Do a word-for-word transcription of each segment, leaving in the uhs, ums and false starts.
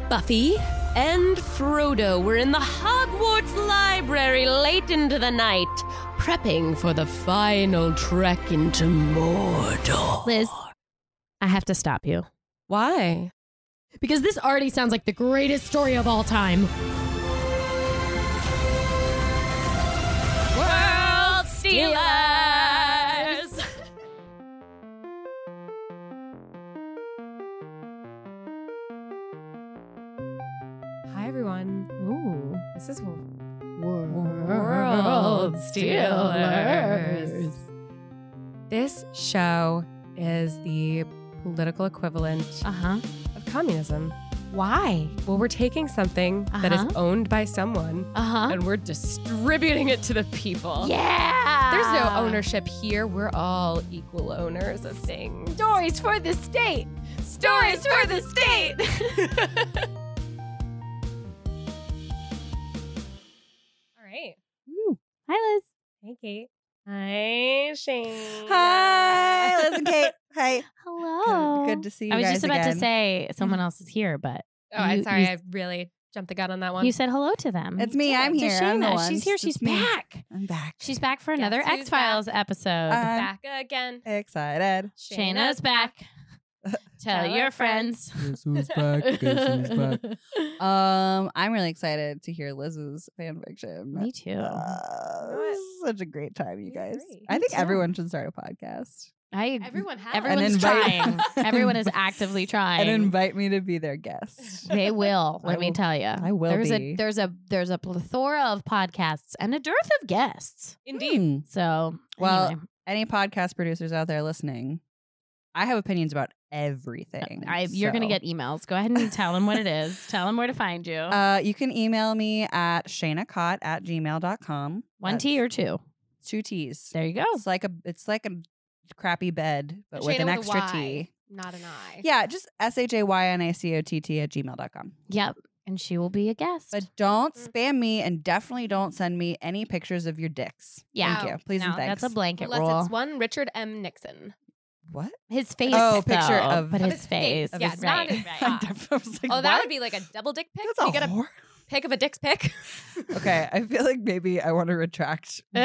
Buffy and Frodo were in the Hogwarts library late into the night, prepping for the final trek into Mordor. Liz, I have to stop you. Why? Because this already sounds like the greatest story of all time. World Stealers! Hi, everyone. Ooh. This is World Stealers. This show is the political equivalent Uh-huh. of communism. Why? Well, we're taking something that is Uh-huh. owned by someone Uh-huh. and we're distributing it to the people. Yeah! There's no ownership here. We're all equal owners of things. Stories for the state. Stories for the state. All right. Woo. Hi, Liz. Hey, Kate. Hi, Shane. Hi, Liz and Kate. Hi. Hello. Good, good to see you I was guys just about again. to say someone else is here, but Oh, I'm You- sorry. you- I really jumped the gun on that one. you said hello to them. It's me. I'm To here. I'm the Shayna. one. She's here. It's She's me. back. I'm back. She's back for another Guess who's X-Files episode. Uh, back again. Excited. Shayna's back. Tell Tell your our friends. Guess who's back? Guess who's back? Um, I'm really excited to hear Liz's fan fiction. Me too. Uh, know this is such a great time, you I guys. agree. I Me think too. everyone should start a podcast I Everyone has. Everyone's invite- trying. Everyone is actively trying. and invite me to be their guest. They will. Let I me will- tell you. I will There's be. a there's a there's a plethora of podcasts and a dearth of guests. Indeed. Hmm. So Well, anyway, Any podcast producers out there listening, I have opinions about everything. I, you're gonna so- get emails. Go ahead and tell them what it is. Tell them where to find you. Uh, you can email me at shanacott at gmail dot com. One T or two. two T's. There you go. It's like a it's like a crappy bed, but with Shayna an with a extra Y, T. not an I. Yeah, just S H A Y N A C O T T at gmail dot com. Yep. And she will be a guest. But don't Mm. spam me and definitely don't send me any pictures of your dicks. Yeah. Thank you. Please no, and thanks. that's a blanket Unless rule. it's one Richard M. Nixon. What? His face. Oh, picture though, of- but Of his his face. face. Yeah, is not right. his right. cock. I was like, Oh, that what? would be like a double dick pic. That's You get a a whore. pic of a dick's pic. Okay, I feel like maybe I want to retract putting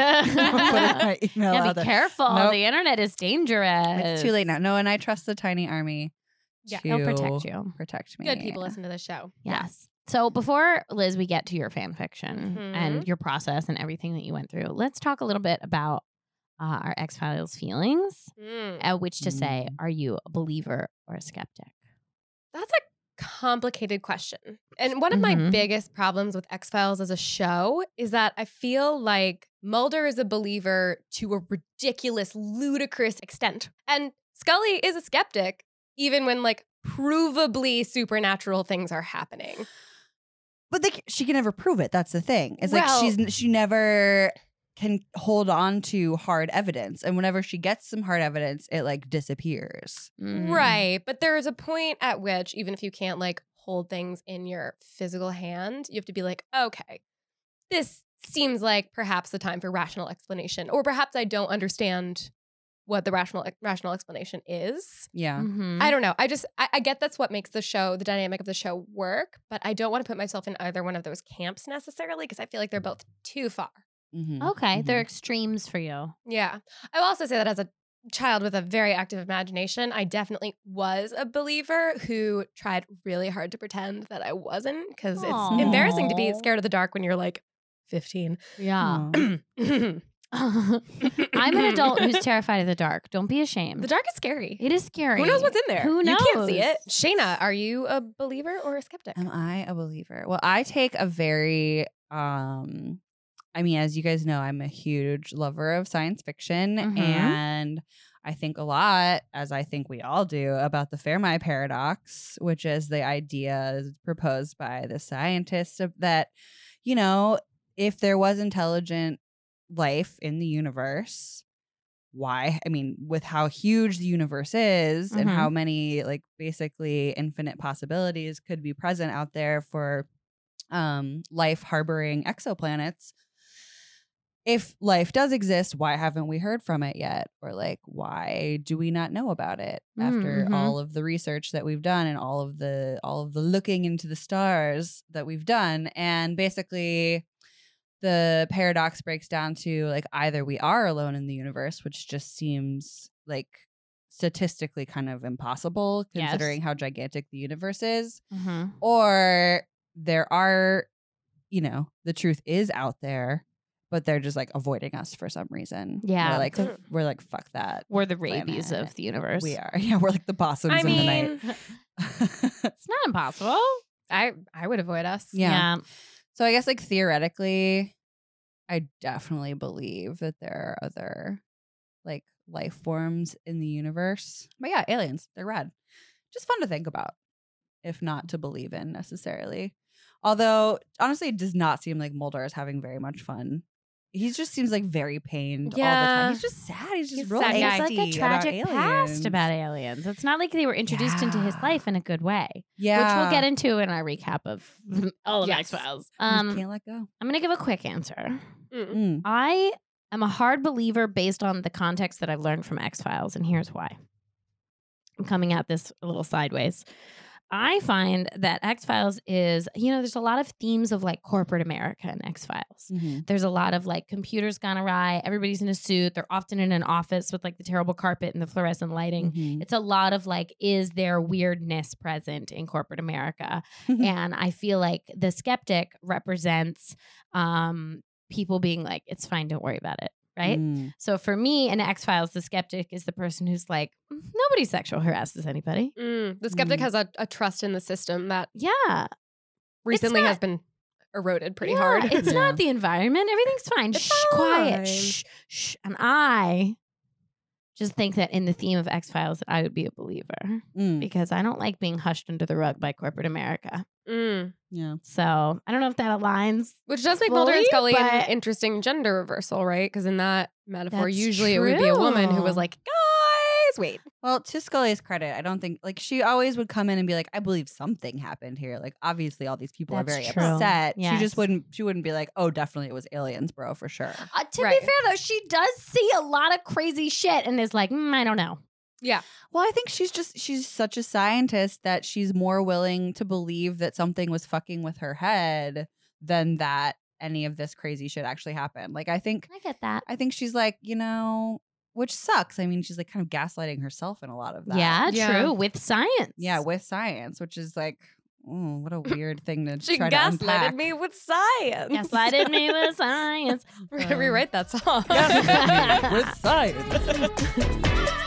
my email Yeah, out be there. careful. Nope. The internet is dangerous. It's too late now. No, and I trust the tiny army Yeah, to They'll protect you. protect me. Good people listen to the show. Yes. So before, Liz, we get to your fan fiction Mhm. and your process and everything that you went through, let's talk a little bit about uh, our X-Files feelings, Mm. uh, which to say, Mm. are you a believer or a skeptic? That's a complicated question. And one of my Mhm. biggest problems with X-Files as a show is that I feel like Mulder is a believer to a ridiculous, ludicrous extent. And Scully is a skeptic, even when like provably supernatural things are happening. But they, c- she can never prove it. That's the thing. It's Well- like she's n- she never can hold on to hard evidence, and whenever she gets some hard evidence, it like disappears. Mm. Right. But there is a point at which, even if you can't like hold things in your physical hand, you have to be like, okay, this seems like perhaps the time for rational explanation. Or perhaps I don't understand what the rational rational explanation is. Yeah. Mhm. I don't know. I just I, I get that's what makes the show, the dynamic of the show work, but I don't want to put myself in either one of those camps necessarily because I feel like they're both too far. Mhm. Okay, they're Mhm. extremes for you. Yeah. I will also say that as a child with a very active imagination, I definitely was a believer who tried really hard to pretend that I wasn't because it's Aw. embarrassing to be scared of the dark when you're like fifteen. Yeah. Aw. The I'm an adult who's terrified of the dark. Don't be ashamed. dark is scary. It is scary. Who knows what's in there? Who You can't see knows? it. Shayna, are you a believer or a skeptic? Am I a believer? Well, I take a very um I mean, as you guys know, I'm a huge lover of science fiction Mhm. and I think a lot, as I think we all do, about the Fermi paradox, which is the idea proposed by the scientists of that, you know, if there was intelligent life in the universe, why? I mean, with how huge the universe is and Mhm. how many like basically infinite possibilities could be present out there for um life harboring exoplanets, if life does exist, why haven't we heard from it yet? Or like, why do we not know about it after Mhm. all of the research that we've done and all of the all of the looking into the stars that we've done? And basically the paradox breaks down to like either we are alone in the universe, which just seems like statistically kind of impossible Yes. considering how gigantic the universe is, Mm-hmm. or there are, you know, the truth is out there, but they're just like avoiding us for some reason. Yeah. We're like, The- we're like, fuck that. We're the rabies planet. of the universe. We are. Yeah, we're like the possums I in the mean, night. It's not impossible. I I would avoid us. Yeah. So I guess like theoretically, I definitely believe that there are other like life forms in the universe. But yeah, aliens, they're rad. Just fun to think about, if not to believe in necessarily. Although, honestly, it does not seem like Mulder is having very much fun. He just seems like very pained all the Yeah. time. He's just sad. He's just He's real sad guy. It's like a angsty about tragic past aliens. about aliens. It's not like they were introduced into his Yeah. life in a good way, Yeah. which we'll get into in our recap of all of Yes. X Files. You Um, can't let go. I'm going to give a quick answer. Mm. Mm. I am a hard believer based on the context that I've learned from X Files, and here's why. I'm coming at this a little sideways. I find that X Files is, you know, there's a lot of themes of like corporate America in X Files. Mhm. There's a lot of like computers gone awry. Everybody's in a suit. They're often in an office with like the terrible carpet and the fluorescent lighting. Mhm. It's a lot of like, is there weirdness present in corporate America? And I feel like the skeptic represents um, people being like, it's fine, don't worry about it. Right. Mm. So for me in X Files, the skeptic is the person who's like, "Mm, nobody sexual harasses anybody. Mm. The skeptic Mm. has a, a trust in the system that Yeah. recently not- has been eroded pretty Yeah, hard. It's Yeah. not the environment. Everything's fine. It's Shh, quiet. fine. Shh, shh. And I just think that in the theme of X Files, that I would be a believer Mm. because I don't like being hushed under the rug by corporate America. Mm. Yeah. So I don't know if that aligns. Which does make Mulder and Fully, Scully an but- interesting gender reversal, right? Because in that metaphor, That's usually it would be a woman who true. was like, guys, wait. Well, to Scully's credit, I don't think like she always would come in and be like, I believe something happened here. Like obviously all these people That's are very true. upset. She Yes. just wouldn't she wouldn't be like, oh, definitely it was aliens, bro, for sure. Uh, to Right. be fair, though, she does see a lot of crazy shit and is like, mm, I don't know. Yeah. Well, I think she's just she's such a scientist that she's more willing to believe that something was fucking with her head than that any of this crazy shit actually happened. Like I think I get that. I think she's like, you know, which sucks. I mean, she's like kind of gaslighting herself in a lot of that. Yeah, Yeah. true. With science. Yeah, with science, which is like, oh, what a weird thing to She try to unpack. gaslighted me with science. Gaslighted me with science. We're going to Um, rewrite that song. with science.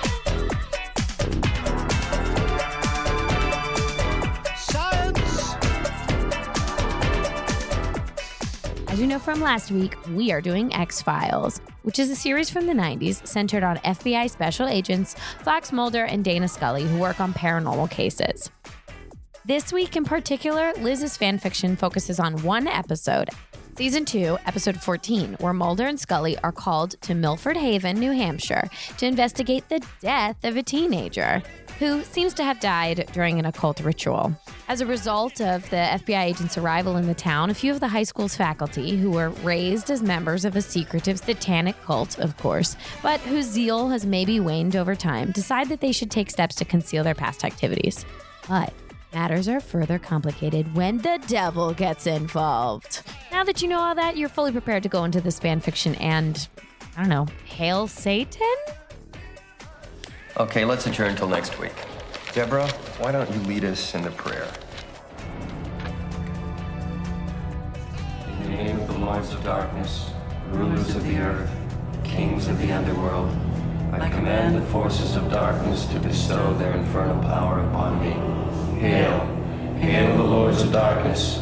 As you know from last week, we are doing X Files, which is a series from the nineties centered on F B I special agents Fox Mulder and Dana Scully who work on paranormal cases. This week in particular, Liz's fanfiction focuses on one episode, Season two, Episode fourteen, where Mulder and Scully are called to Milford Haven, New Hampshire, to investigate the death of a teenager who seems to have died during an occult ritual. As a result of the F B I agent's arrival in the town, a few of the high school's faculty, who were raised as members of a secretive satanic cult, of course, but whose zeal has maybe waned over time, decide that they should take steps to conceal their past activities. But matters are further complicated when the devil gets involved. Now that you know all that, you're fully prepared to go into this fan fiction and, I don't know, hail Satan? Okay, let's adjourn until next week. Deborah, why don't you lead us in the prayer? In the name of the lords of darkness, rulers of the earth, kings of the underworld, I command the forces of darkness to bestow their infernal power upon me. Hail, hail the lords of darkness.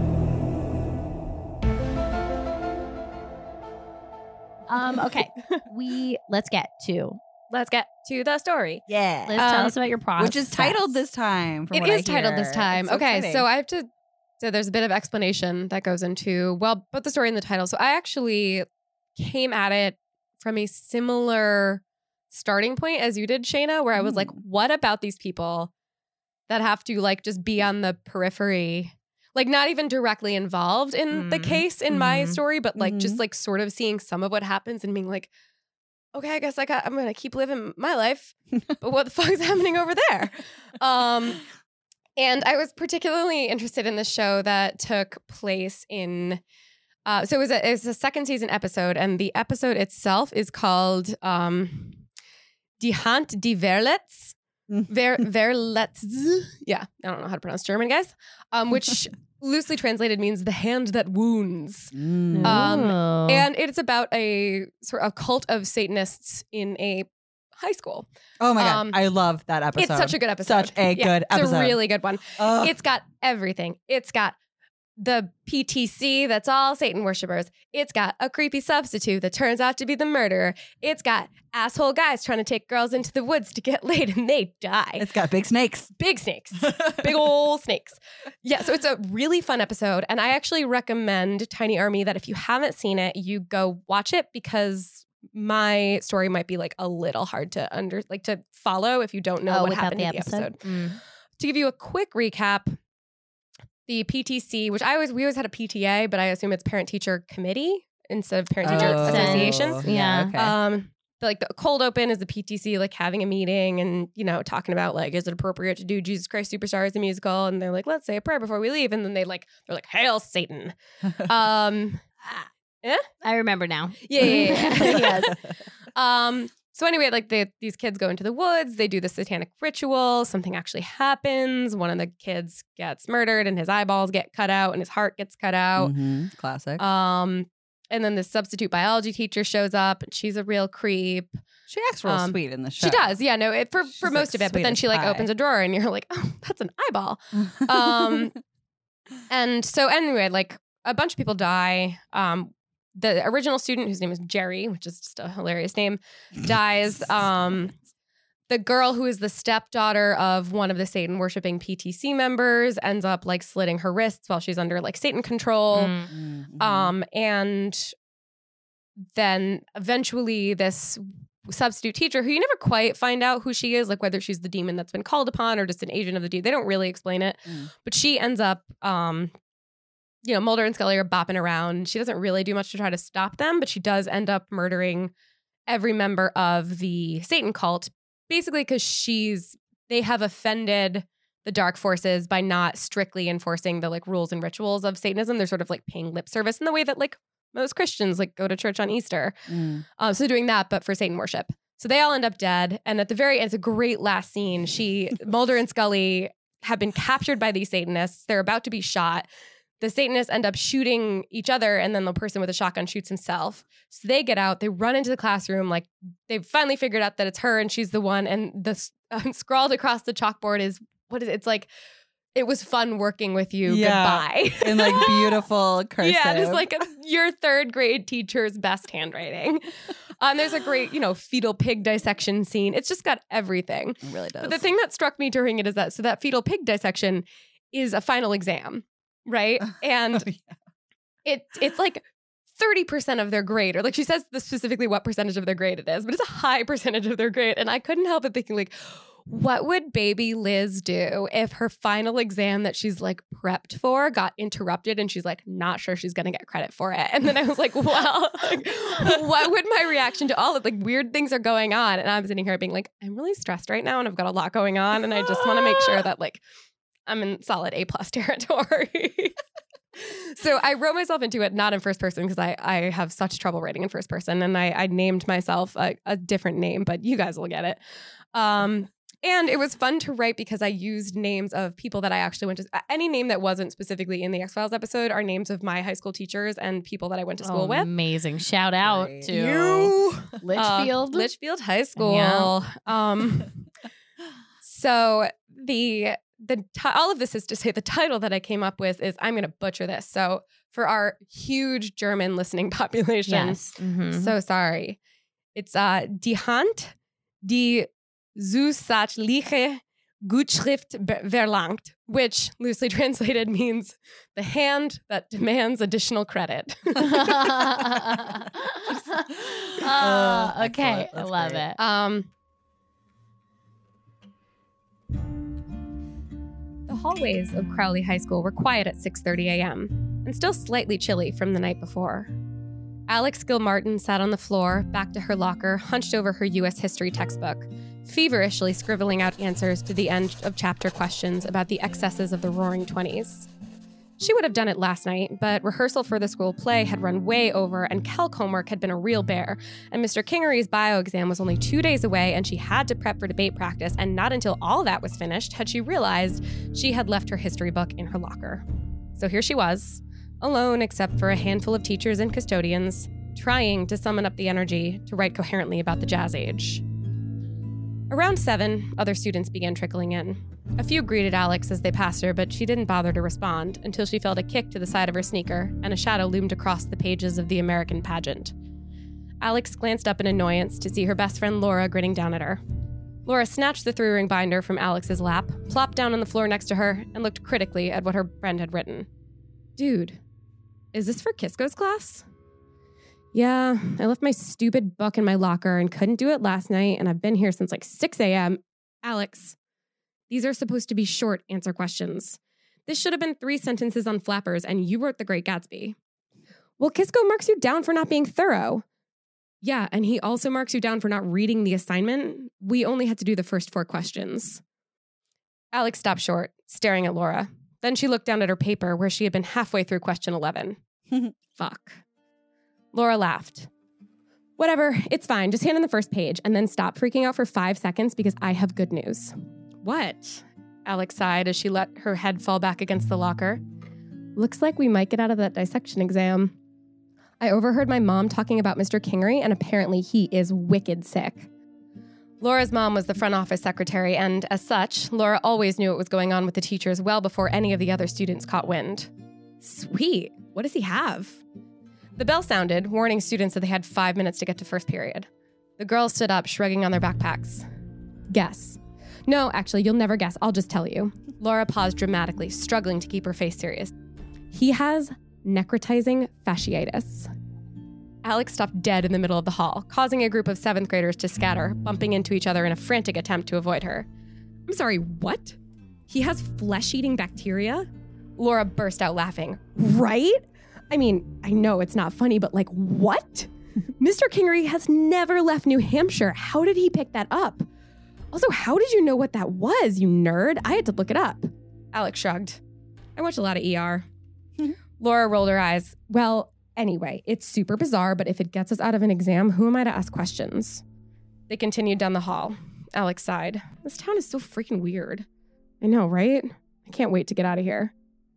Um, okay. we let's get to Let's get to the story. Yeah. Liz, tell Um, us about your process. Which is titled this time. From It what is I titled this hear. time. It's so okay, exciting. so I have to. So there's a bit of explanation that goes into, well, both the story and the title. So I actually came at it from a similar starting point as you did, Shayna, where I was like, Mm. what about these people that have to like just be on the periphery? like not even directly involved in Mm. the case in my Mhm. story, but like Mhm. just like sort of seeing some of what happens and being like, okay, I guess I got, I'm gonna keep living my life, but what the fuck is happening over there? Um, and I was particularly interested in this show that took place in. Uh, so it was a it was a second season episode, and the episode itself is called um, Die Hand die Verletz. Ver Verletz. Yeah, I don't know how to pronounce German, guys. Um, which loosely translated means the hand that wounds. Mm. Um, Ooh. And it's about a sort of cult of Satanists in a high school. Oh my god, um, I love that episode. It's such a good episode. Such a Yeah, good It's episode. a really good one. Ugh. It's got everything. It's got the P T C that's all Satan worshippers. It's got a creepy substitute that turns out to be the murderer. It's got asshole guys trying to take girls into the woods to get laid and they die. It's got big snakes. Big snakes. Big old snakes. Yeah, so it's a really fun episode. And I actually recommend Tiny Army that if you haven't seen it, you go watch it because my story might be like a little hard to under like to follow if you don't know oh, what without happened the in the episode. episode. Mm. To give you a quick recap, the P T C, which I always we always had a P T A, but I assume it's parent teacher committee instead of parent teacher Oh, association. sense. Yeah. Okay. Um, but like the cold open is the P T C like having a meeting and you know talking about like is it appropriate to do Jesus Christ Superstar as a musical, and they're like let's say a prayer before we leave, and then they like they're like hail Satan. Um, I remember now. yeah, yeah, yeah, yeah. Yes. Um, so anyway, like they, these kids go into the woods, they do the satanic ritual, something actually happens. One of the kids gets murdered and his eyeballs get cut out and his heart gets cut out. Mhm. Classic. Um, and then this substitute biology teacher shows up and she's a real creep. she acts real um, sweet in the show. She does, yeah, no, it for, She's, for most like, of it, but sweet then as she like pie. opens a drawer and you're like, oh, that's an eyeball. Um, And so anyway, like a bunch of people die. Um, the original student, whose name is Jerry, which is just a hilarious name, dies. Um, the girl who is the stepdaughter of one of the Satan worshiping P T C members ends up like slitting her wrists while she's under like Satan control. Mm. Mhm. Um, and then eventually this substitute teacher who you never quite find out who she is, like whether she's the demon that's been called upon or just an agent of the dude. They don't really explain it, Mm. but she ends up, um, you know, Mulder and Scully are bopping around. She doesn't really do much to try to stop them, but she does end up murdering every member of the Satan cult, basically because she's, they have offended the dark forces by not strictly enforcing the like rules and rituals of Satanism. They're sort of like paying lip service in the way that like most Christians like go to church on Easter. Mm. Um, so doing that, but for Satan worship. So they all end up dead. And at the very end, it's a great last scene. She, Mulder and Scully have been captured by these Satanists. They're about to be shot. The Satanists end up shooting each other, and then the person with a shotgun shoots himself. So they get out, they run into the classroom, like they've finally figured out that it's her and she's the one. And the uh, scrawled across the chalkboard is, what is it? It's like, it was fun working with you. Yeah. Goodbye. In like beautiful cursive. Yeah, just like a, your third grade teacher's best handwriting. Um, there's a great, you know, fetal pig dissection scene. It's just got everything. It really does. But the thing that struck me during it is that, so that fetal pig dissection is a final exam, right? And Oh, yeah. it it's like thirty percent of their grade, or like she says the specifically what percentage of their grade it is, but it's a high percentage of their grade. And I couldn't help but thinking like, what would baby Liz do if her final exam that she's like prepped for got interrupted and she's like not sure she's gonna get credit for it? And then I was like, well, like, what would my reaction to all of like weird things are going on? And I'm sitting here being like, I'm really stressed right now and I've got a lot going on and I just want to make sure that like I'm in solid A plus territory. So I wrote myself into it, not in first person because I, I have such trouble writing in first person, and I, I named myself a, a different name, but you guys will get it. Um, and it was fun to write because I used names of people that I actually went to. Any name that wasn't specifically in the X-Files episode are names of my high school teachers and people that I went to school Oh, with. Amazing. Shout out Right. to You. Litchfield. Uh, Litchfield High School. Yeah. Um, so the the ti- all of this is to say the title that I came up with is, I'm going to butcher this. So for our huge German listening population, yes. Mhm. so sorry. It's uh, Die Hand, die zusätzliche Gutschrift be- verlangt, which loosely translated means the hand that demands additional credit. uh, Uh, okay. excellent. I That's love great. it. Um, the hallways of Crowley High School were quiet at six thirty a.m. and still slightly chilly from the night before. Alex Gilmartin sat on the floor, back to her locker, hunched over her U S history textbook, feverishly scribbling out answers to the end of chapter questions about the excesses of the Roaring Twenties. She would have done it last night, but rehearsal for the school play had run way over and calc homework had been a real bear, and Mister Kingery's bio exam was only two days away and she had to prep for debate practice, and not until all that was finished had she realized she had left her history book in her locker. So here she was, alone except for a handful of teachers and custodians, trying to summon up the energy to write coherently about the Jazz Age. Around seven, other students began trickling in. A few greeted Alex as they passed her, but she didn't bother to respond until she felt a kick to the side of her sneaker and a shadow loomed across the pages of the American pageant. Alex glanced up in annoyance to see her best friend Laura grinning down at her. Laura snatched the three-ring binder from Alex's lap, plopped down on the floor next to her, and looked critically at what her friend had written. Dude, is this for Kisko's class? Yeah, I left my stupid book in my locker and couldn't do it last night, and I've been here since like six a.m. Alex, these are supposed to be short answer questions. This should have been three sentences on flappers, and you wrote The Great Gatsby. Well, Kisko marks you down for not being thorough. Yeah, and he also marks you down for not reading the assignment. We only had to do the first four questions. Alex stopped short, staring at Laura. Then she looked down at her paper where she had been halfway through question eleven. Fuck. Laura laughed. Whatever, it's fine. Just hand in the first page and then stop freaking out for five seconds because I have good news. What? Alex sighed as she let her head fall back against the locker. Looks like we might get out of that dissection exam. I overheard my mom talking about Mister Kingery, and apparently he is wicked sick. Laura's mom was the front office secretary, and as such, Laura always knew what was going on with the teachers well before any of the other students caught wind. Sweet. What does he have? The bell sounded, warning students that they had five minutes to get to first period. The girls stood up, shrugging on their backpacks. Guess. No, actually, you'll never guess. I'll just tell you. Laura paused dramatically, struggling to keep her face serious. He has necrotizing fasciitis. Alex stopped dead in the middle of the hall, causing a group of seventh graders to scatter, bumping into each other in a frantic attempt to avoid her. I'm sorry, what? He has flesh-eating bacteria? Laura burst out laughing. Right? I mean, I know it's not funny, but like, what? Mister Kingery has never left New Hampshire. How did he pick that up? Also, how did you know what that was, you nerd? I had to look it up. Alex shrugged. I watch a lot of E R. Laura rolled her eyes. Well, anyway, it's super bizarre, but if it gets us out of an exam, who am I to ask questions? They continued down the hall. Alex sighed. This town is so freaking weird. I know, right? I can't wait to get out of here.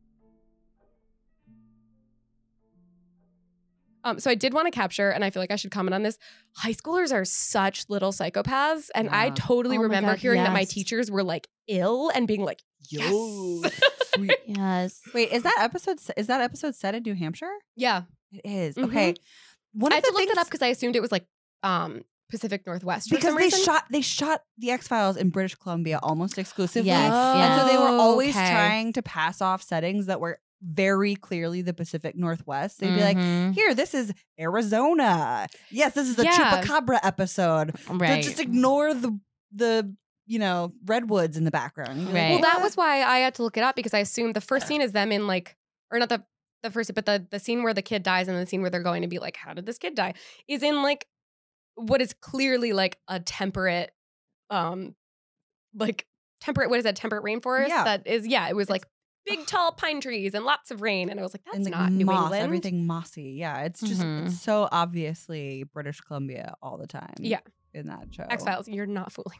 Um, so I did want to capture, and I feel like I should comment on this. High schoolers are such little psychopaths, and Yeah. I totally Oh my remember God, hearing that my yes. teachers were like ill and being like, Yo, yes. sweet. Yes. Wait, is that episode is that episode set in New Hampshire? Yeah. It is. Mhm. Okay. One I of had the to look things it up because I assumed it was like um, Pacific Northwest for because some they reason. shot they shot the X-Files in British Columbia almost exclusively. Yes, Oh, yes. And so they were always okay. trying to pass off settings that were very clearly the Pacific Northwest. They'd be like, Mhm. here, this is Arizona. Yes, this is a Yeah. Chupacabra episode. Right. Just ignore the the you know redwoods in the background. You'd be like, Right. Well, that "What?" was why I had to look it up because I assumed the first scene is them in like, or not the the first, but the the scene where the kid dies and the scene where they're going to be like, how did this kid die? Is in like what is clearly like a temperate, um, like temperate. What is that? Temperate rainforest. Yeah. That is yeah. It was like big tall pine trees and lots of rain, and I was like, that's and like not New moss, England. everything mossy. Yeah, it's just Mhm. it's so obviously British Columbia all the time. Yeah. in that show. X Files. You're not fooling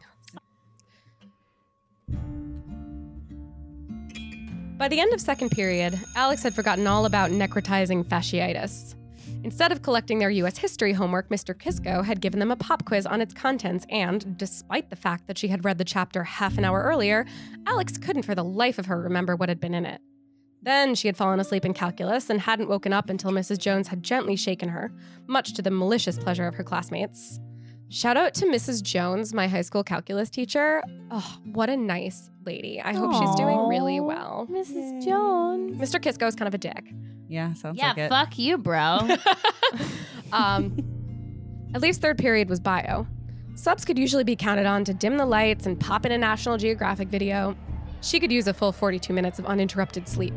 us. By the end of second period, Alex had forgotten all about necrotizing fasciitis. Instead of collecting their U S history homework, Mister Kisko had given them a pop quiz on its contents, and despite the fact that she had read the chapter half an hour earlier, Alex couldn't for the life of her remember what had been in it. Then she had fallen asleep in calculus and hadn't woken up until Missus Jones had gently shaken her, much to the malicious pleasure of her classmates. Shout out to Missus Jones, my high school calculus teacher. Oh, what a nice lady. I hope she's doing really Aw, well. Missus Jones. Mister Kisko is kind of a dick. Yeah, sounds Yeah, like it. fuck you, bro. um, at least third period was bio. Subs could usually be counted on to dim the lights and pop in a National Geographic video. She could use a full forty-two minutes of uninterrupted sleep.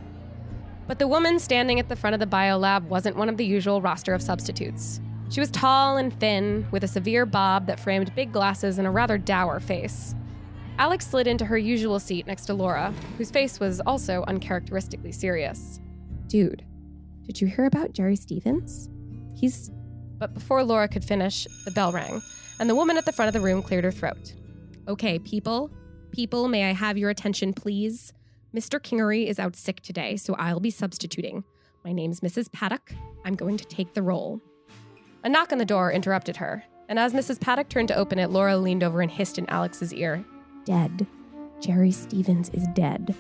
But the woman standing at the front of the biolab wasn't one of the usual roster of substitutes. She was tall and thin, with a severe bob that framed big glasses and a rather dour face. Alex slid into her usual seat next to Laura, whose face was also uncharacteristically serious. Dude, did you hear about Jerry Stevens? He's... But before Laura could finish, the bell rang, and the woman at the front of the room cleared her throat. Okay, people. People, may I have your attention, please? Mister Kingery is out sick today, so I'll be substituting. My name's Missus Paddock. I'm going to take the role. A knock on the door interrupted her, and as Missus Paddock turned to open it, Laura leaned over and hissed in Alex's ear. Dead. Jerry Stevens is dead.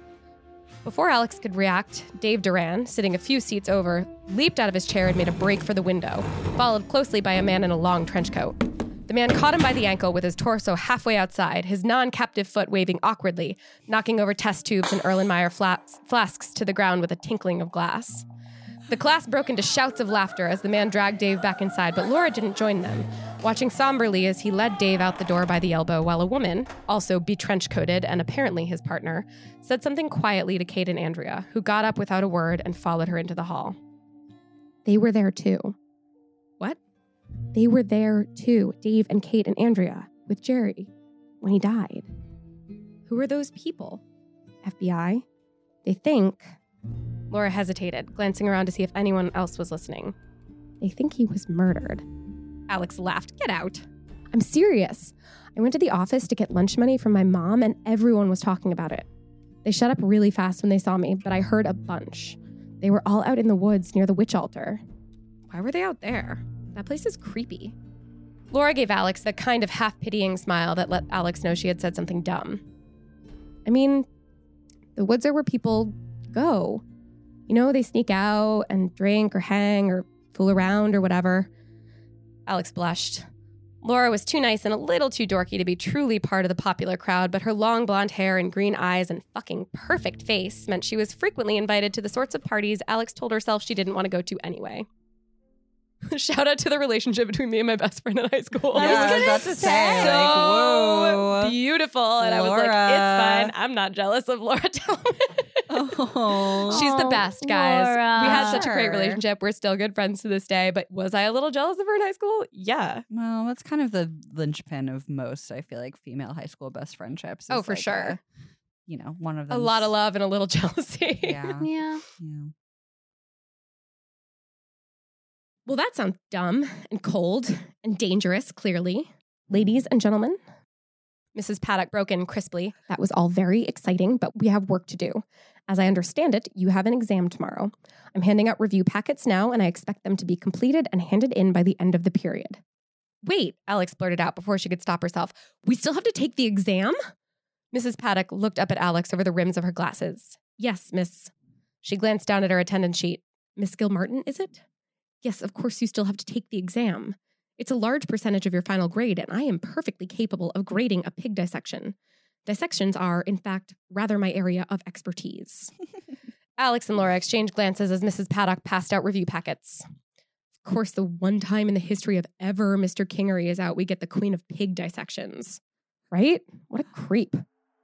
Before Alex could react, Dave Duran, sitting a few seats over, leaped out of his chair and made a break for the window, followed closely by a man in a long trench coat. The man caught him by the ankle with his torso halfway outside, his non-captive foot waving awkwardly, knocking over test tubes and Erlenmeyer flas- flasks to the ground with a tinkling of glass. The class broke into shouts of laughter as the man dragged Dave back inside, but Laura didn't join them, watching somberly as he led Dave out the door by the elbow while a woman, also betrench-coated and apparently his partner, said something quietly to Kate and Andrea, who got up without a word and followed her into the hall. They were there too. What? They were there too, Dave and Kate and Andrea, with Jerry, when he died. Who are those people? F B I. They think... Laura hesitated, glancing around to see if anyone else was listening. They think he was murdered. Alex laughed. Get out. I'm serious. I went to the office to get lunch money from my mom, and everyone was talking about it. They shut up really fast when they saw me, but I heard a bunch. They were all out in the woods near the witch altar. Why were they out there? That place is creepy. Laura gave Alex the kind of half-pitying smile that let Alex know she had said something dumb. I mean, the woods are where people go. You know, they sneak out and drink or hang or fool around or whatever. Alex blushed. Laura was too nice and a little too dorky to be truly part of the popular crowd, but her long blonde hair and green eyes and fucking perfect face meant she was frequently invited to the sorts of parties Alex told herself she didn't want to go to anyway. Shout out to the relationship between me and my best friend in high school. Yeah, I was about to say, so like, whoa. beautiful. And I was like, it's fine. I'm not jealous of Laura Tillman. Oh, She's the best, guys. Laura. We had such a great Sure. relationship. We're still good friends to this day. But was I a little jealous of her in high school? Yeah. Well, that's kind of the linchpin of most, I feel like, female high school best friendships. Oh, is for like sure. a, you know, one of them. A lot of love and a little jealousy. Yeah. Yeah. Yeah. Well, that sounds dumb and cold and dangerous, clearly. Ladies and gentlemen, Missus Paddock broke in crisply. that was all very exciting, but we have work to do. As I understand it, you have an exam tomorrow. I'm handing out review packets now, and I expect them to be completed and handed in by the end of the period. Wait, Alex blurted out before she could stop herself. We still have to take the exam? Missus Paddock looked up at Alex over the rims of her glasses. Yes, miss. She glanced down at her attendance sheet. Miss Gilmartin, is it? Yes, of course you still have to take the exam. It's a large percentage of your final grade, and I am perfectly capable of grading a pig dissection. Dissections are, in fact, rather my area of expertise. Alex and Laura exchanged glances as Missus Paddock passed out review packets. Of course, the one time in the history of ever Mister Kingery is out, we get the queen of pig dissections. Right? What a creep.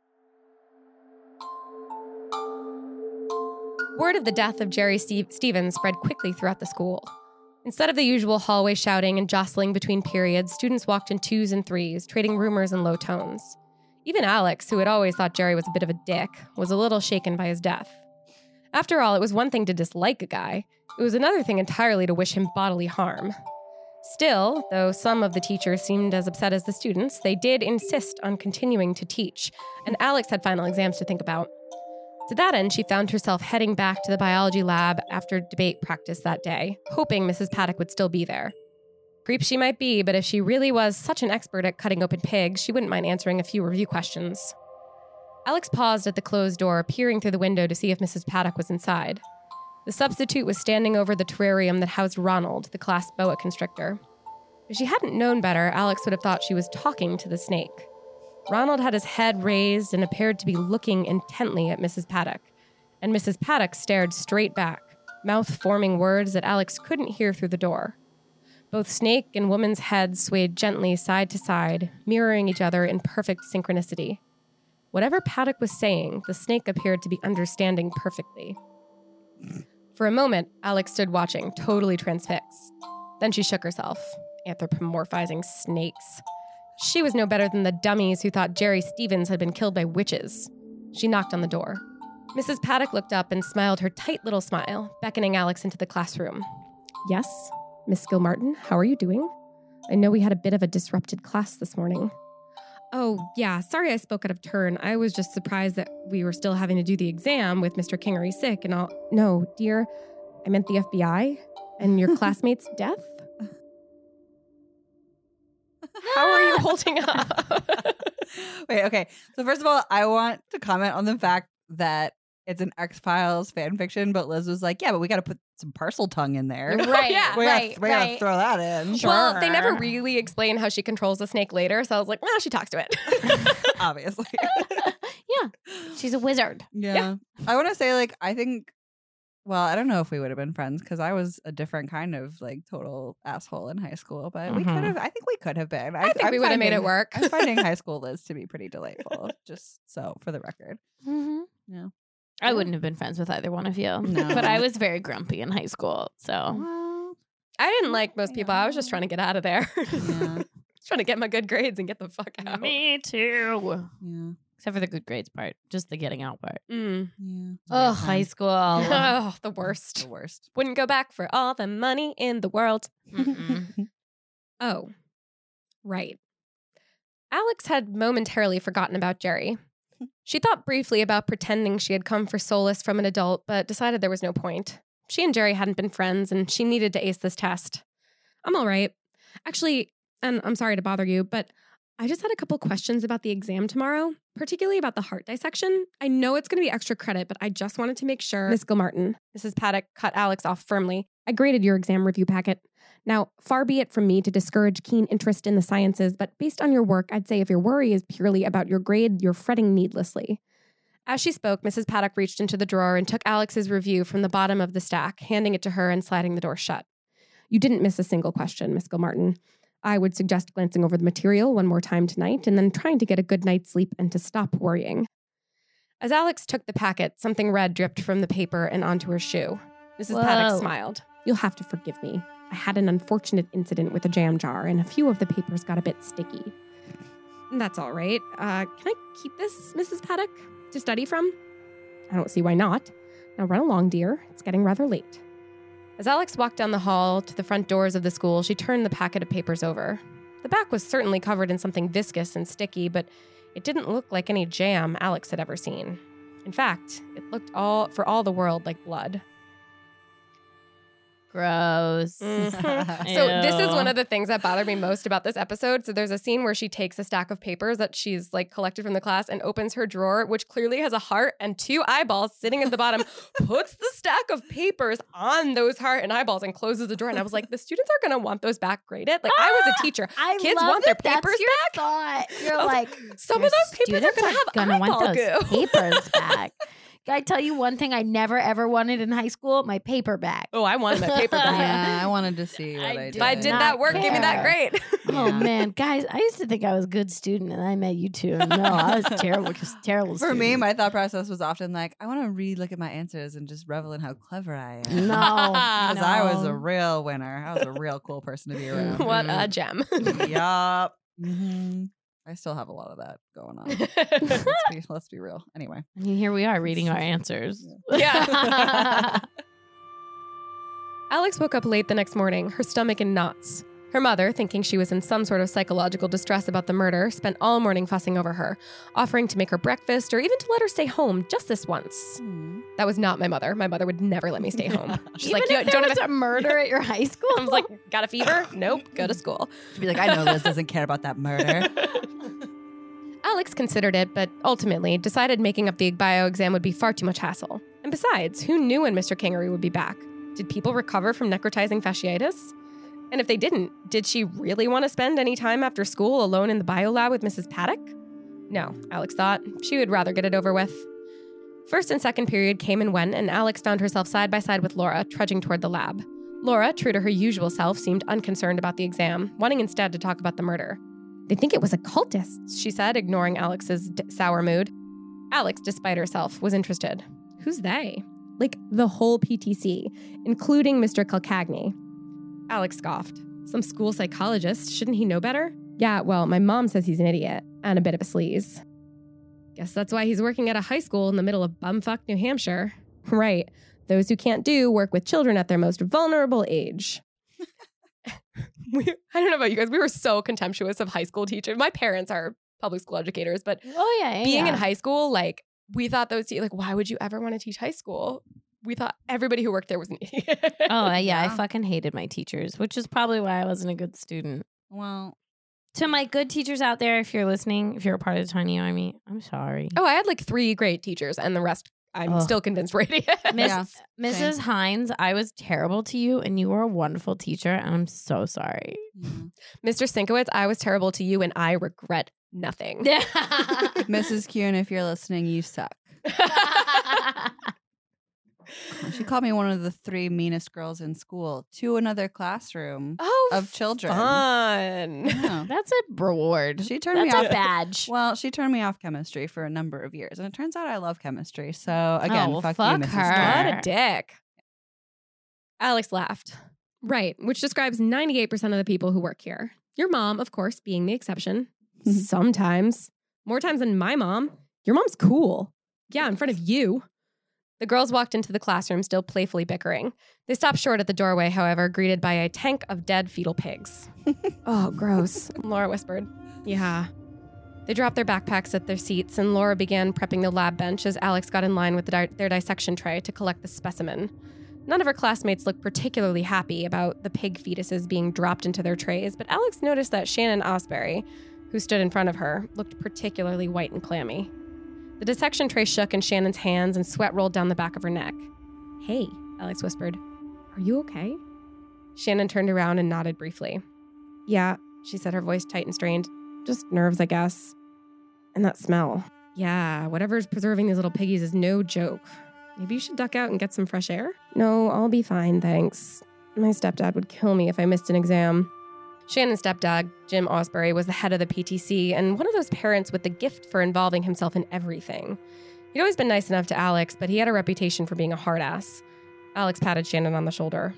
Word of the death of Jerry Steve- Stevens spread quickly throughout the school. Instead of the usual hallway shouting and jostling between periods, students walked in twos and threes, trading rumors in low tones. Even Alex, who had always thought Jerry was a bit of a dick, was a little shaken by his death. After all, it was one thing to dislike a guy. It was another thing entirely to wish him bodily harm. Still, though some of the teachers seemed as upset as the students, they did insist on continuing to teach, and Alex had final exams to think about. To that end, she found herself heading back to the biology lab after debate practice that day, hoping Missus Paddock would still be there. Creep she might be, but if she really was such an expert at cutting open pigs, she wouldn't mind answering a few review questions. Alex paused at the closed door, peering through the window to see if Missus Paddock was inside. The substitute was standing over the terrarium that housed Ronald, the class boa constrictor. If she hadn't known better, Alex would have thought she was talking to the snake. Ronald had his head raised and appeared to be looking intently at Missus Paddock, and Missus Paddock stared straight back, mouth forming words that Alex couldn't hear through the door. Both snake and woman's heads swayed gently side to side, mirroring each other in perfect synchronicity. Whatever Paddock was saying, the snake appeared to be understanding perfectly. For a moment, Alex stood watching, totally transfixed. Then she shook herself, anthropomorphizing snakes. She was no better than the dummies who thought Jerry Stevens had been killed by witches. She knocked on the door. Missus Paddock looked up and smiled her tight little smile, beckoning Alex into the classroom. Yes, Miss Gilmartin, how are you doing? I know we had a bit of a disrupted class this morning. Oh, yeah, sorry I spoke out of turn. I was just surprised that we were still having to do the exam with Mister Kingery sick and all. No, dear, I meant the F B I and your classmate's death. How are you holding up? Wait, okay. So first of all, I want to comment on the fact that it's an X-Files fan fiction, but Liz was like, yeah, but we got to put some parcel tongue in there. Right, yeah, we right, gotta, we gotta right. throw that in. Well, they never really explain how she controls the snake later, so I was like, well, she talks to it. Obviously. Yeah. She's a wizard. Yeah. Yeah. I want to say, like, I think, well, I don't know if we would have been friends because I was a different kind of, like, total asshole in high school, but we Mhm. could have, I think we could have been. I think I'm we would have made it finding- work. I'm finding high school Liz to be pretty delightful, just so for the record. Mm-hmm. Yeah. I wouldn't have been friends with either one of you. No. But I was very grumpy in high school. So Well, I didn't like most people. I was just trying to get out of there. yeah. Trying to get my good grades and get the fuck out. me too. Yeah. Except for the good grades part, just the getting out part. Mm. Yeah. Oh, high school. Oh, the The worst. worst. Wouldn't go back for all the money in the world. Mm-mm. Oh, right. Alex had momentarily forgotten about Jerry. She thought briefly about pretending she had come for solace from an adult, but decided there was no point. She and Jerry hadn't been friends, and she needed to ace this test. I'm all right. Actually, and I'm sorry to bother you, but I just had a couple questions about the exam tomorrow, particularly about the heart dissection. I know it's going to be extra credit, but I just wanted to make sure. Miss Gilmartin, Missus Paddock cut Alex off firmly. I graded your exam review packet. Now, far be it from me to discourage keen interest in the sciences, but based on your work, I'd say if your worry is purely about your grade, you're fretting needlessly. As she spoke, Missus Paddock reached into the drawer and took Alex's review from the bottom of the stack, handing it to her and sliding the door shut. You didn't miss a single question, Miss Gilmartin. I would suggest glancing over the material one more time tonight and then trying to get a good night's sleep and to stop worrying. As Alex took the packet, something red dripped from the paper and onto her shoe. Missus Paddock Whoa. smiled. You'll have to forgive me. I had an unfortunate incident with a jam jar, and a few of the papers got a bit sticky. That's all right. Uh, can I keep this, Missus Paddock, to study from? I don't see why not. Now run along, dear. It's getting rather late. As Alex walked down the hall to the front doors of the school, she turned the packet of papers over. The back was certainly covered in something viscous and sticky, but it didn't look like any jam Alex had ever seen. In fact, it looked all for all the world like blood. Gross. Mhm. So this is Ew. one of the things that bothered me most about this episode. So there's a scene where she takes a stack of papers that she's like collected from the class and opens her drawer, which clearly has a heart and two eyeballs sitting at the bottom, puts the stack of papers on those heart and eyeballs and closes the drawer. And I was like, the students are going to want those back graded. Like I was a teacher. I Kids love want their that that's papers your back. Thought. You're I was like, Some your of those papers are students going to have gonna eyeball want those goo. papers back. Can I tell you one thing I never ever wanted in high school? My paper back. Oh, I wanted my paper back. Yeah, I wanted to see what I I, did did. If I did not that work, give me that care. grade. Oh Yeah. man, guys, I used to think I was a good student, and I met you two. And no, I was terrible, just terrible. For me, student. my thought process was often like, I want to re-look at my answers and just revel in how clever I am. no, Because I was a no. real winner. I was a real cool person to be around. What a gem. Yup. hmm I still have a lot of that going on. let's, be, let's be real. Anyway. And here we are reading our answers. Yeah. Alex woke up late the next morning, her stomach in knots. Her mother, thinking she was in some sort of psychological distress about the murder, spent all morning fussing over her, offering to make her breakfast or even to let her stay home just this once. That was not my mother. My mother would never let me stay home. She's Even like, if "Yo, there don't was have a murder at your high school. I was like, got a fever? Nope, go to school. She'd be like, I know Liz doesn't care about that murder. Alex considered it, but ultimately decided making up the bio exam would be far too much hassle. And besides, who knew when Mister Kingery would be back? Did people recover from necrotizing fasciitis? And if they didn't, did she really want to spend any time after school alone in the bio lab with Missus Paddock? No, Alex thought. She would rather get it over with. First and second period came and went, and Alex found herself side by side with Laura, trudging toward the lab. Laura, true to her usual self, seemed unconcerned about the exam, wanting instead to talk about the murder. They think it was occultists, she said, ignoring Alex's d- sour mood. Alex, despite herself, was interested. Who's they? Like the whole P T C, including Mister Calcagni. Alex scoffed. Some school psychologist. Shouldn't he know better? Yeah, well, my mom says he's an idiot and a bit of a sleaze. Guess that's why he's working at a high school in the middle of bumfuck New Hampshire. Right. Those who can't do work with children at their most vulnerable age. we, I don't know about you guys. We were so contemptuous of high school teachers. My parents are public school educators, but Oh, yeah. yeah being yeah. in high school, like, we thought those, te- like, why would you ever want to teach high school? We thought everybody who worked there was an idiot. Oh, yeah, yeah. I Yeah. fucking hated my teachers, which is probably why I wasn't a good student. Well, To my good teachers out there, if you're listening, if you're a part of the Tiny Army, I'm sorry. Oh, I had like three great teachers, and the rest I'm Ugh. still convinced were idiots. Miss, Yeah, Missus same. Hines, I was terrible to you, and you were a wonderful teacher, and I'm so sorry. Mister Sinkowitz, I was terrible to you, and I regret nothing. Missus Kuhn, if you're listening, you suck. She called me one of the three meanest girls in school to another classroom Oh, of children. fun. Yeah. That's a reward. She turned That's me a off. badge. Well, she turned me off chemistry for a number of years, and it turns out I love chemistry. So again, Oh, well, fuck, fuck you, Missus her. Kuhn. What a dick. Alex laughed. Right, which describes ninety-eight percent of the people who work here. Your mom, of course, being the exception. Sometimes. More times than my mom. Your mom's cool. Yeah, in front of you. The girls walked into the classroom, still playfully bickering. They stopped short at the doorway, however, greeted by a tank of dead fetal pigs. Oh, gross. Laura whispered, yeah. They dropped their backpacks at their seats, and Laura began prepping the lab bench as Alex got in line with the di- their dissection tray to collect the specimen. None of her classmates looked particularly happy about the pig fetuses being dropped into their trays, but Alex noticed that Shannon Osbury, who stood in front of her, looked particularly white and clammy. The dissection tray shook in Shannon's hands and sweat rolled down the back of her neck. Hey, Alex whispered. Are you okay? Shannon turned around and nodded briefly. Yeah, She said, her voice tight and strained. just nerves, I guess. And that smell. Yeah, whatever's preserving these little piggies is no joke. Maybe you should duck out and get some fresh air? No, I'll be fine, thanks. My stepdad would kill me if I missed an exam. Shannon's stepdad, Jim Osbury, was the head of the P T C and one of those parents with the gift for involving himself in everything. He'd always been nice enough to Alex, but he had a reputation for being a hard ass. Alex patted Shannon on the shoulder.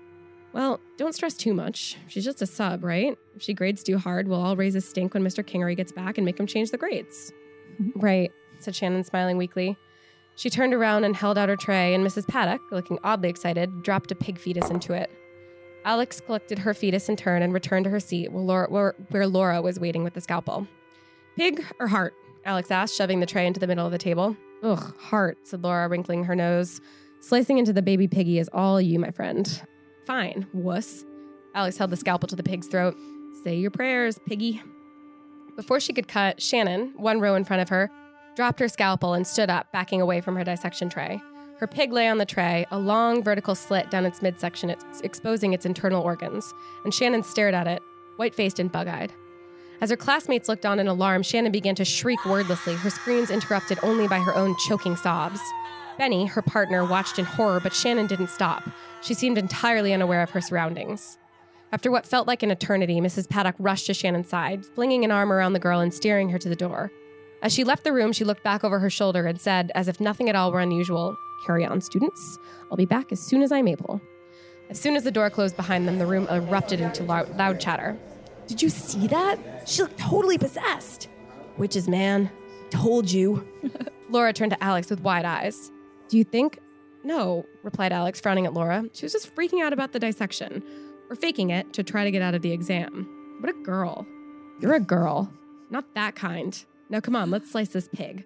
Well, don't stress too much. She's just a sub, right? If she grades too hard, we'll all raise a stink when Mister Kingery gets back and make him change the grades. Right. Said Shannon, smiling weakly. She turned around and held out her tray, and Missus Paddock, looking oddly excited, dropped a pig fetus into it. Alex collected her fetus in turn and returned to her seat while Laura, where, where Laura was waiting with the scalpel. Pig or heart? Alex asked, shoving the tray into the middle of the table. Ugh, heart. Said Laura, wrinkling her nose. Slicing into the baby piggy is all you, my friend. Fine, wuss. Alex held the scalpel to the pig's throat. Say your prayers, piggy. Before she could cut, Shannon, one row in front of her, dropped her scalpel and stood up, backing away from her dissection tray. Her pig lay on the tray, a long vertical slit down its midsection, ex- exposing its internal organs, and Shannon stared at it, white-faced and bug-eyed. As her classmates looked on in alarm, Shannon began to shriek wordlessly, her screams interrupted only by her own choking sobs. Benny, her partner, watched in horror, but Shannon didn't stop. She seemed entirely unaware of her surroundings. After what felt like an eternity, Missus Paddock rushed to Shannon's side, flinging an arm around the girl and steering her to the door. As she left the room, she looked back over her shoulder and said, as if nothing at all were unusual, Carry on, students. I'll be back as soon as I'm able. As soon as the door closed behind them, the room erupted into loud, loud chatter. Did you see that? She looked totally possessed. Witches, man. Told you. Laura turned to Alex with wide eyes. Do you think? No, replied Alex, frowning at Laura. She was just freaking out about the dissection, or faking it to try to get out of the exam. What a girl. You're a girl. Not that kind. Now come on, let's slice this pig.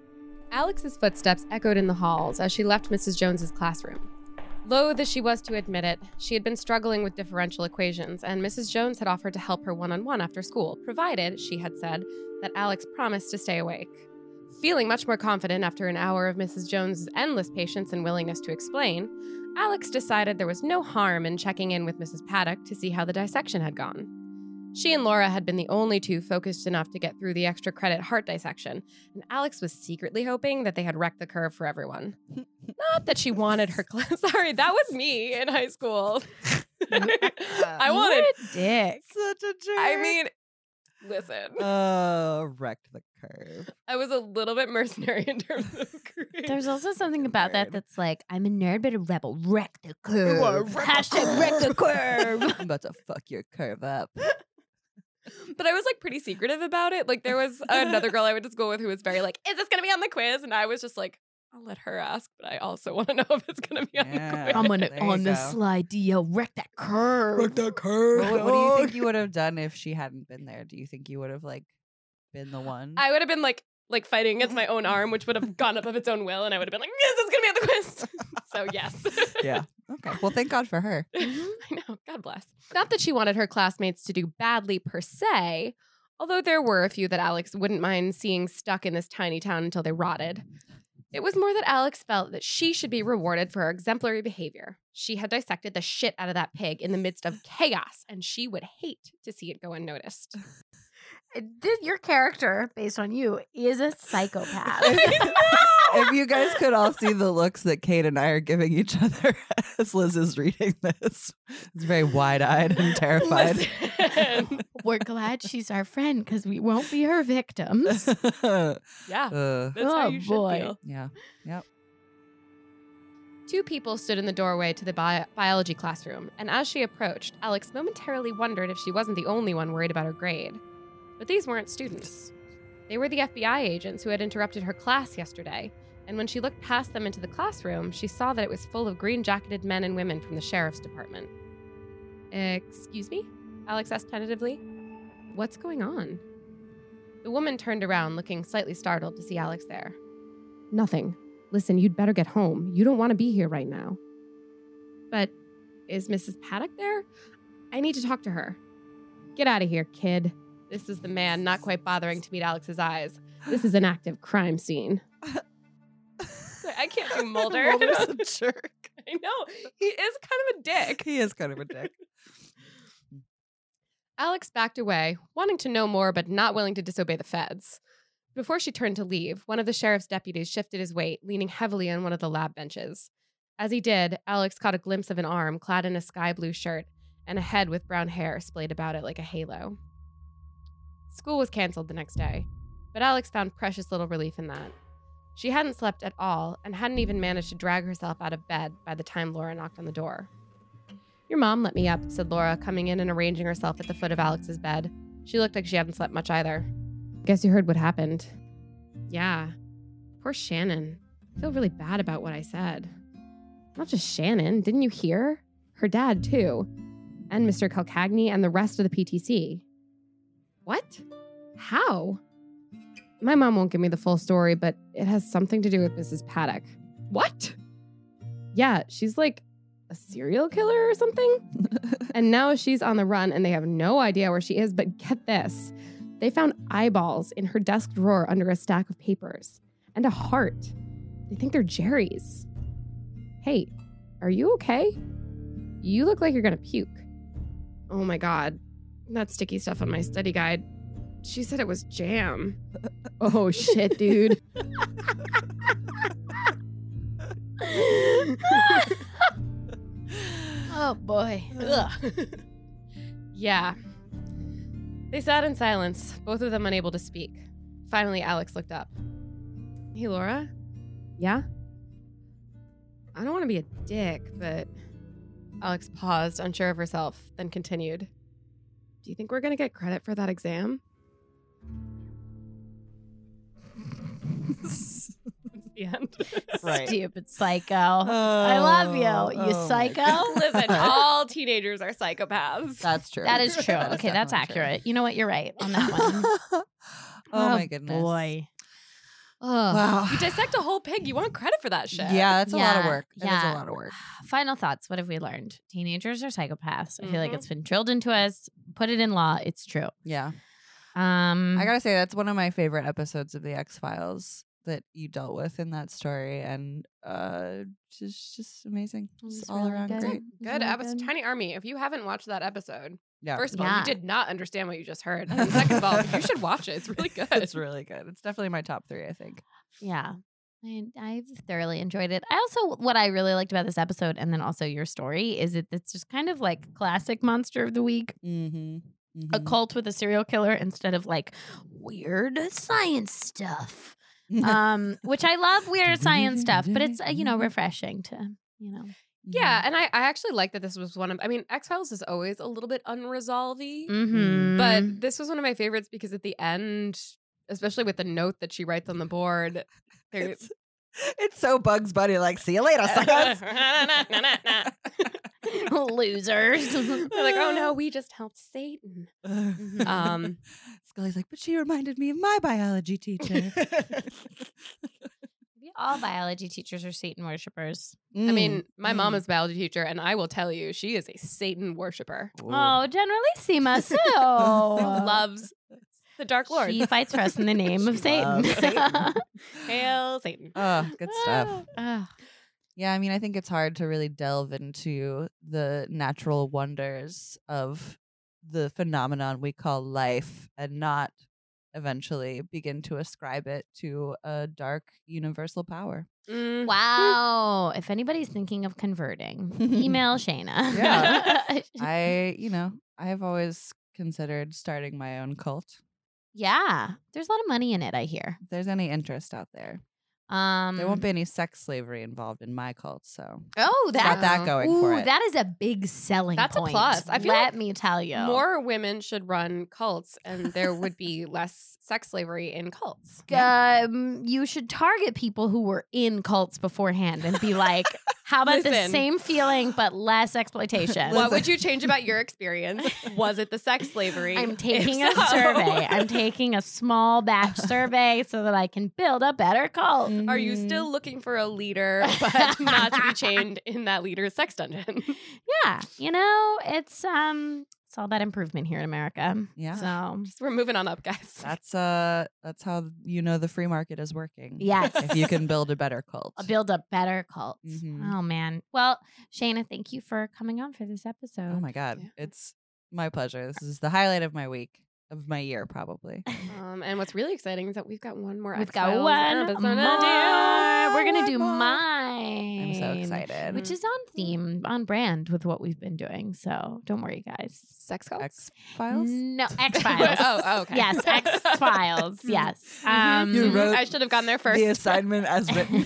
Alex's footsteps echoed in the halls as she left Missus Jones's classroom. Loath as she was to admit it, she had been struggling with differential equations, and Missus Jones had offered to help her one-on-one after school, provided, she had said, that Alex promised to stay awake. Feeling much more confident after an hour of Missus Jones's endless patience and willingness to explain, Alex decided there was no harm in checking in with Missus Paddock to see how the dissection had gone. She and Laura had been the only two focused enough to get through the extra credit heart dissection, and Alex was secretly hoping that they had wrecked the curve for everyone. Not that she wanted her class. Sorry, that was me in high school. I You wanted. were a dick. Such a jerk. I mean, listen. Oh, wrecked the curve. I was a little bit mercenary in terms of grade. There's also something about that Nerd. that's like, I'm a nerd but a rebel. Wreck the curve. wreck the Hashtag wreck the curve. I'm about to fuck your curve up. But I was like pretty secretive about it. Like there was another girl I went to school with who was very like, is this going to be on the quiz? And I was just like, I'll let her ask, but I also want to know if it's going to be on Yeah. the quiz. I'm gonna There you on the go. slide D L wreck that curve. the curve. What, what do you think you would have done if she hadn't been there? Do you think you would have like been the one? I would have been like, like fighting against my own arm, which would have gone up of its own will. And I would have been like, yes, it's going to be on the quiz. So yes. yeah. Okay. Well, thank God for her. I know. God bless. Not that she wanted her classmates to do badly per se, although there were a few that Alex wouldn't mind seeing stuck in this tiny town until they rotted. It was more that Alex felt that she should be rewarded for her exemplary behavior. She had dissected the shit out of that pig in the midst of chaos, and she would hate to see it go unnoticed. Did your character, based on you, is a psychopath. If you guys could all see the looks that Kate and I are giving each other as Liz is reading this, it's very wide-eyed and terrified. Listen. We're glad she's our friend because we won't be her victims. Yeah, Uh, that's how Oh, you should boy. feel. yeah. Two people stood in the doorway to the bi- biology classroom, and as she approached, Alex momentarily wondered if she wasn't the only one worried about her grade. But these weren't students. They were the F B I agents who had interrupted her class yesterday, and when she looked past them into the classroom, she saw that it was full of green-jacketed men and women from the sheriff's department. Excuse me? Alex asked tentatively. What's going on? The woman turned around, looking slightly startled to see Alex there. Nothing. Listen, you'd better get home. You don't want to be here right now. But is Missus Paddock there? I need to talk to her. Get out of here, kid. This was the man not quite bothering to meet Alex's eyes. This is an active crime scene. Sorry, I can't do Mulder. Mulder's a jerk. I know. He is kind of a dick. He is kind of a dick. Alex backed away, wanting to know more but not willing to disobey the feds. Before she turned to leave, one of the sheriff's deputies shifted his weight, leaning heavily on one of the lab benches. As he did, Alex caught a glimpse of an arm clad in a sky blue shirt and a head with brown hair splayed about it like a halo. School was canceled the next day, but Alex found precious little relief in that. She hadn't slept at all and hadn't even managed to drag herself out of bed by the time Laura knocked on the door. Your mom let me up. Said Laura, coming in and arranging herself at the foot of Alex's bed. She looked like she hadn't slept much either. Guess you heard what happened. Yeah. Poor Shannon. I feel really bad about what I said. Not just Shannon. Didn't you hear? Her dad, too. And Mister Calcagni and the rest of the P T C. What? How? My mom won't give me the full story, but it has something to do with Missus Paddock. What? Yeah, she's like a serial killer or something. And now she's on the run and they have no idea where she is. But get this. They found eyeballs in her desk drawer under a stack of papers and a heart. They think they're Jerry's. Hey, are you okay? You look like you're gonna puke. Oh my God. That sticky stuff on my study guide. She said it was jam. Oh shit, dude. Oh boy. Ugh. Yeah. They sat in silence, both of them unable to speak. Finally, Alex looked up. Hey, Laura? Yeah? I don't want to be a dick, but... Alex paused, unsure of herself, then continued. Do you think we're going to get credit for that exam? That's the end. Right. Stupid psycho. I love you, you Oh my psycho. God. Listen, all teenagers are psychopaths. That's true. That is true. That is Okay, that's definitely true. accurate. You know what? You're right on that one. Oh, my goodness. Boy. Ugh. Wow. You dissect a whole pig. You want credit for that shit. Yeah, that's a lot of Yeah, work. It is yeah. a lot of work. Final thoughts. What have we learned? Teenagers are psychopaths. I feel like Mhm. it's been drilled into us. Put it in law. It's true. Yeah. Um, I gotta say, that's one of my favorite episodes of the X-Files that you dealt with in that story. And uh just just amazing. It was Just all really around good. great. It was Good really episode. good. Tiny Army. If you haven't watched that episode, Yeah. first of all, Yeah. you did not understand what you just heard. And second of all, you should watch it. It's really good. It's really good. It's definitely my top three, I think. Yeah. I, I've thoroughly enjoyed it. I also, what I really liked about this episode and then also your story is it, it's just kind of like classic monster of the week. Mm-hmm. a cult with a serial killer instead of like weird science stuff. um, which I love weird science stuff, but it's uh, you know refreshing to you know. Yeah, and I, I actually like that this was one of. I mean, X-Files is always a little bit unresolved-y, Mm-hmm. but this was one of my favorites because at the end, especially with the note that she writes on the board, there. It's, it's so Bugs Bunny, like, see you later, suckers. Losers. They're like, oh no, we just helped Satan. Um, Scully's like, but she reminded me of my biology teacher. All biology teachers are Satan worshippers. I mean, my Mm. mom is a biology teacher, and I will tell you, she is a Satan worshiper. Oh, Generalissima Sue. Who loves the Dark Lord. She fights for us in the name of She Satan. loves Satan. Hail Satan. Oh, good stuff. Ah. Yeah, I mean, I think it's hard to really delve into the natural wonders of the phenomenon we call life and not eventually begin to ascribe it to a dark universal power. Mm. Wow. If anybody's thinking of converting, email Shayna. Yeah. I, you know, I've always considered starting my own cult. Yeah. There's a lot of money in it, I hear. If there's any interest out there. Um, There won't be any sex slavery involved in my cult, so Oh, got that's that going ooh, for it. that is a big selling That's a point. plus. I feel Let like me tell you. More women should run cults, and there would be less sex slavery in cults. Um, you should target people who were in cults beforehand and be like, how about the Listen. same feeling but less exploitation? What would you change about your experience? Was it the sex slavery? I'm taking If a so- survey. I'm taking a small batch survey so that I can build a better cult. Are you still looking for a leader, but not to be chained in that leader's sex dungeon? Yeah, you know, it's um, it's all about improvement here in America. Yeah. So Just, we're moving on up, guys. That's uh that's how you know the free market is working. yes, If you can build a better cult. I'll build a better cult. Mhm. Oh man. Well, Shayna, thank you for coming on for this episode. Oh my god. Yeah. It's my pleasure. This is the highlight of my week. Of my year, probably. Um, and what's really exciting is that we've got one more. We've got X-Files one episode more. to do. We're gonna One do more. mine. I'm so excited. Which is on theme, on brand with what we've been doing. So don't worry, guys. Sex cults. X Files? No, X Files. Oh, oh, okay. Yes, X Files. Yes. Um, You wrote I should have gone there first. The assignment as written.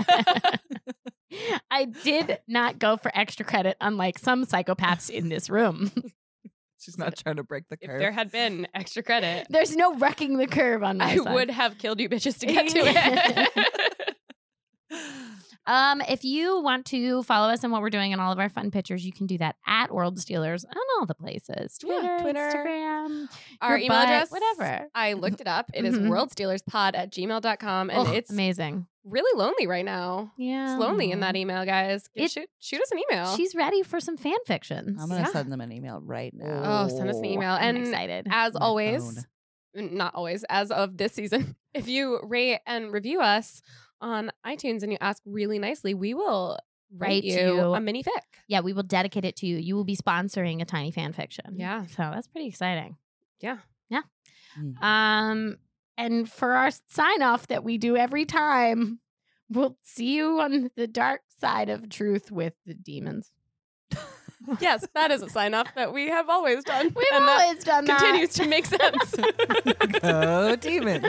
I did not go for extra credit, unlike some psychopaths in this room. She's not trying to break the If curve. there had been extra credit, There's no wrecking the curve on my I side. would have killed you bitches to get to it. Um, if you want to follow us and what we're doing and all of our fun pictures, you can do that at World Stealers on all the places. Yeah, Twitter, Twitter. Instagram, Our your email butt, address, whatever. I looked it up. It is Mhm. worldstealerspod at gmail dot com. And Oh, it's amazing. really lonely right now. Yeah. It's lonely in that email, guys. Give- It- shoot, shoot us an email. She's ready for some fan fictions. I'm gonna Yeah. send them an email right now. Oh, send us an email. I'm And excited. as My always, n- not always, as of this season, if you rate and review us on iTunes and you ask really nicely, we will Write write you you- a mini fic. Yeah, we will dedicate it to you. You will be sponsoring a tiny fan fiction. Yeah. So that's pretty exciting. Yeah. Yeah. Mm. Um, and for our sign off that we do every time, we'll see you on the dark side of truth with the demons. Yes, that is a sign off that we have always done. We've and that always done that. continues to make sense. Go demons.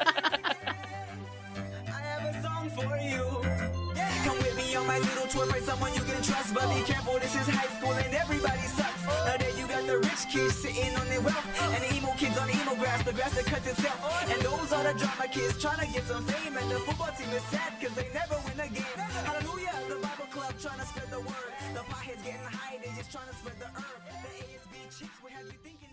I have a song for you. Yeah, come with me on my little tour. Find someone you can trust, but be careful. This is high school and everybody sucks. Now there you got the rich kids sitting on their wealth, and the emo kids on the emo grass, the grass that cuts itself. And those are the drama kids trying to get some fame, and the football team is sad because they never win a game. Hallelujah, the Bible club trying to spread the word. The potheads getting high, they just trying to spread the herb. The A S B chicks will have you thinking.